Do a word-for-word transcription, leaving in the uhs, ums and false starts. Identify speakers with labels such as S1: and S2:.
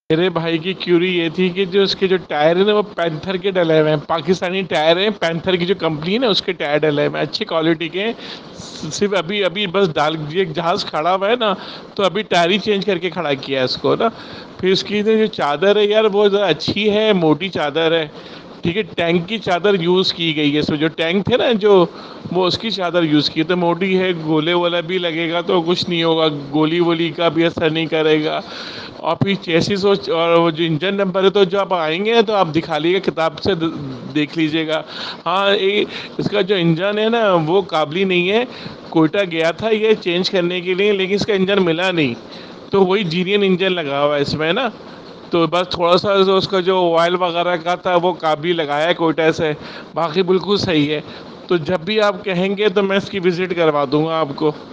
S1: मेरे भाई की क्यूरी ये थी कि जो उसके जो टायर है ना वो पैंथर के डले हुए हैं, पाकिस्तानी टायर हैं, पैंथर की जो कंपनी है ना उसके टायर डले हुए हैं, अच्छी क्वालिटी के। सिर्फ अभी अभी बस डाल ये जहाज खड़ा हुआ है ना, तो अभी टायर ही चेंज करके खड़ा किया है इसको ना। फिर उसकी जो चादर है यार वो ज़रा अच्छी है, मोटी चादर है। ठीक है, टैंक की चादर यूज़ की गई है इसमें, जो टैंक थे ना जो, वो उसकी चादर यूज़ की, तो मोटी है, गोले वाला भी लगेगा तो कुछ नहीं होगा, गोली वोली का भी असर नहीं करेगा। और फिर चेसिस और वो जो इंजन नंबर है, तो जो आप आएंगे तो आप दिखा लीजिएगा, किताब से द- देख लीजिएगा। हाँ, ये इसका जो इंजन है ना वो काबली नहीं है। कोयटा गया था ये चेंज करने के लिए, लेकिन इसका इंजन मिला नहीं, तो वही जीनियन इंजन लगा हुआ है इसमें ना। तो बस थोड़ा सा जो उसका जो ऑयल वगैरह का था वो काबली लगाया है कोयटा से, बाकी बिल्कुल सही है। तो जब भी आप कहेंगे तो मैं इसकी विज़िट करवा दूंगा आपको।